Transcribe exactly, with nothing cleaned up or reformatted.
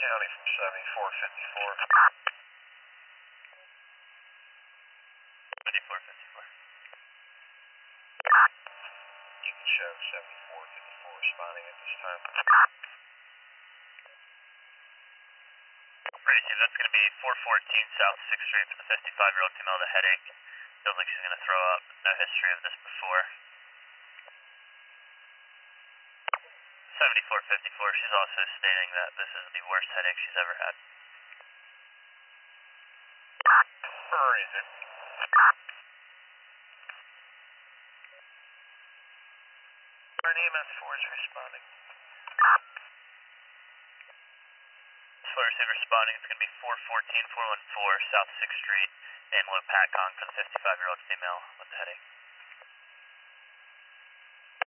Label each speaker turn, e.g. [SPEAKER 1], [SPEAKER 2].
[SPEAKER 1] County from seventy-four fifty-four.
[SPEAKER 2] seventy-four fifty-four.
[SPEAKER 1] You can show seventy-four fifty-four responding at this time.
[SPEAKER 2] Ready, team, that's going to be four fourteen South sixth Street for the fifty-five-year-old female with a headache. Feels like she's going to throw up. No history of this before. seventy-four fifty-four, she's also stating that this is the worst headache she's ever had.
[SPEAKER 1] Where is it? Where E M S four is responding.
[SPEAKER 2] As far as him responding, it's going to be four fourteen four one four South sixth Street, name Low Patcon for the fifty-five-year-old female with the headache.